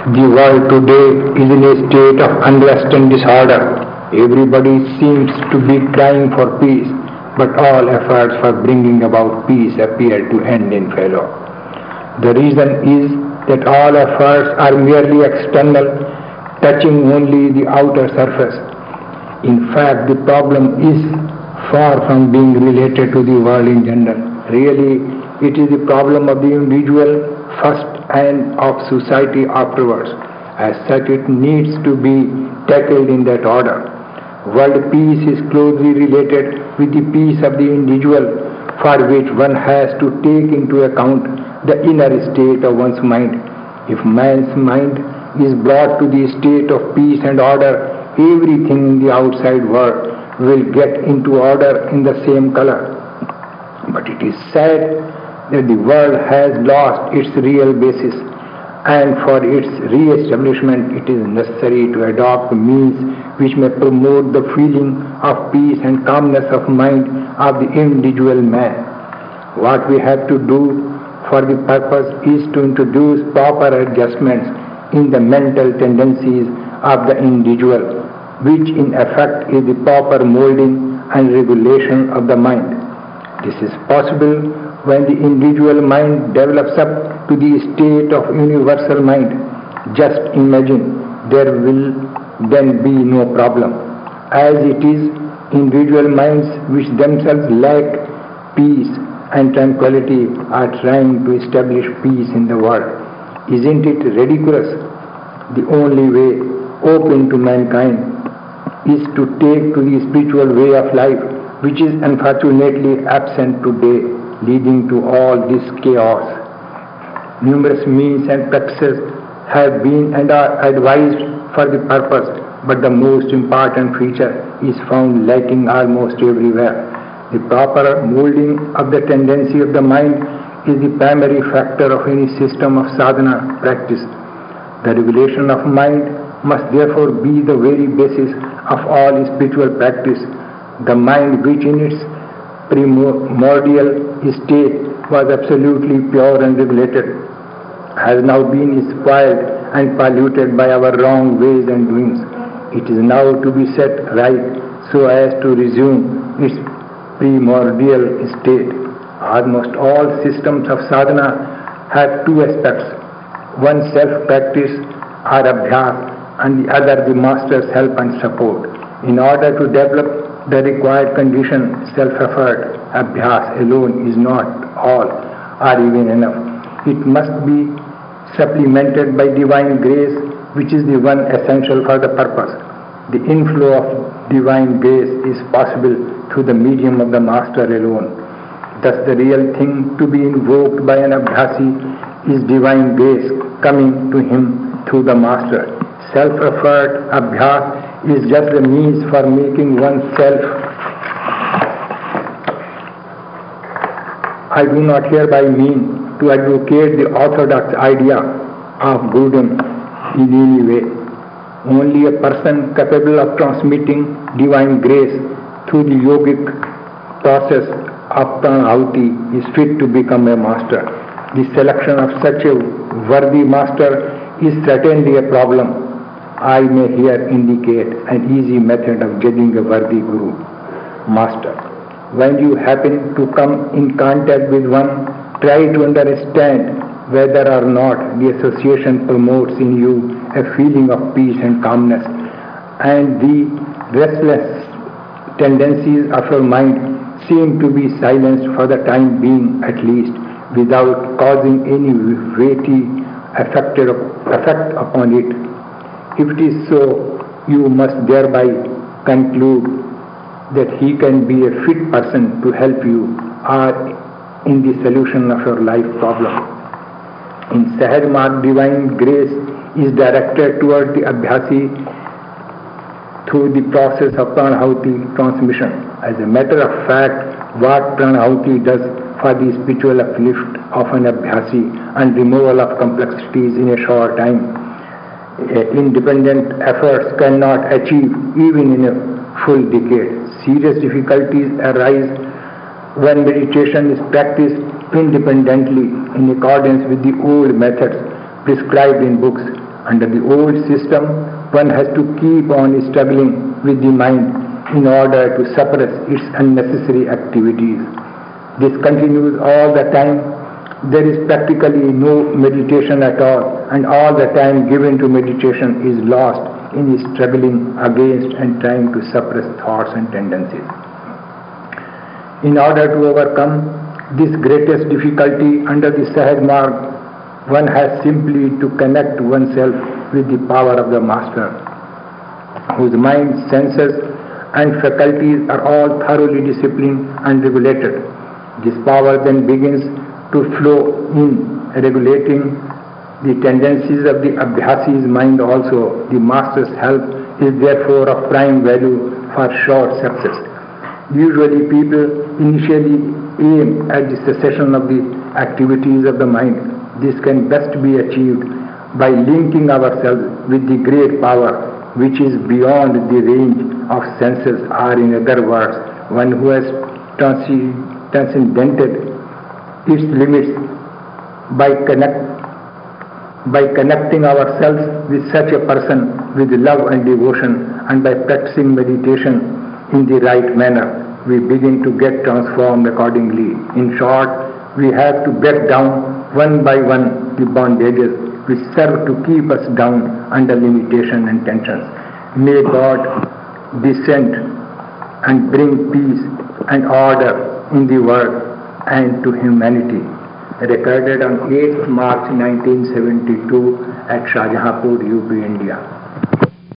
The world today is in a state of unrest and disorder. Everybody seems to be crying for peace, but all efforts for bringing about peace appear to end in failure. The reason is that all efforts are merely external, touching only the outer surface. In fact, the problem is far from being related to the world in general. Really, it is the problem of the individual first and of society afterwards. As such, it needs to be tackled in that order. World peace is closely related with the peace of the individual, for which one has to take into account the inner state of one's mind. If man's mind is brought to the state of peace and order, everything in the outside world will get into order in the same color. But it is sad that the world has lost its real basis, and for its re-establishment it is necessary to adopt means which may promote the feeling of peace and calmness of mind of the individual man. What we have to do for the purpose is to introduce proper adjustments in the mental tendencies of the individual, which in effect is the proper molding and regulation of the mind. This is possible when the individual mind develops up to the state of universal mind. Just imagine, there will then be no problem. As it is, individual minds which themselves lack peace and tranquility are trying to establish peace in the world. Isn't it ridiculous? The only way open to mankind is to take to the spiritual way of life, which is unfortunately absent today, leading to all this chaos. Numerous means and practices have been and are advised for the purpose, but the most important feature is found lacking almost everywhere. The proper molding of the tendency of the mind is the primary factor of any system of sadhana practice. The regulation of mind must therefore be the very basis of all spiritual practice. The mind, which in its primordial state was absolutely pure and regulated, has now been spoiled and polluted by our wrong ways and doings. It is now to be set right so as to resume its primordial state. Almost all systems of sadhana have two aspects: one self-practice or abhyas, and the other the master's help and support. In order to develop the required condition, self-effort, abhyas alone is not all or even enough. It must be supplemented by divine grace, which is the one essential for the purpose. The inflow of divine grace is possible through the medium of the master alone. Thus the real thing to be invoked by an abhyasi is divine grace coming to him through the master. Self-effort, abhyas, is just the means for making oneself. I do not hereby mean to advocate the orthodox idea of Buddhism in any way. Only a person capable of transmitting divine grace through the yogic process of pranahuti is fit to become a master. The selection of such a worthy master is certainly a problem. I may here indicate an easy method of judging a worthy guru, master. When you happen to come in contact with one, try to understand whether or not the association promotes in you a feeling of peace and calmness, and the restless tendencies of your mind seem to be silenced for the time being at least, without causing any weighty effect upon it. If it is so, you must thereby conclude that he can be a fit person to help you or in the solution of your life problem. In Sahaj Marg, divine grace is directed toward the abhyasi through the process of pranahuti transmission. As a matter of fact, what pranahuti does for the spiritual uplift of an abhyasi and removal of complexities in a short time, independent efforts cannot achieve even in a full decade. Serious difficulties arise when meditation is practiced independently in accordance with the old methods prescribed in books Under the old system, one has to keep on struggling with the mind in order to suppress its unnecessary activities. This continues all the time. There is practically no meditation at all, and all the time given to meditation is lost in struggling against and trying to suppress thoughts and tendencies. In order to overcome this greatest difficulty under the Sahaj Marg, one has simply to connect oneself with the power of the Master, whose mind, senses and faculties are all thoroughly disciplined and regulated. This power then begins to flow in regulating the tendencies of the Abhyasi's mind also. The Master's help is therefore of prime value for sure success. Usually people initially aim at the cessation of the activities of the mind. This can best be achieved by linking ourselves with the great power which is beyond the range of senses, or in other words, one who has transcended its limits. By connecting ourselves with such a person with love and devotion, and by practicing meditation in the right manner, we begin to get transformed accordingly. In short, we have to break down one by one the bondages which serve to keep us down under limitation and tensions. May God descend and bring peace and order in the world and to humanity. Recorded on 8th March 1972 at Shahjahanpur, UP, India.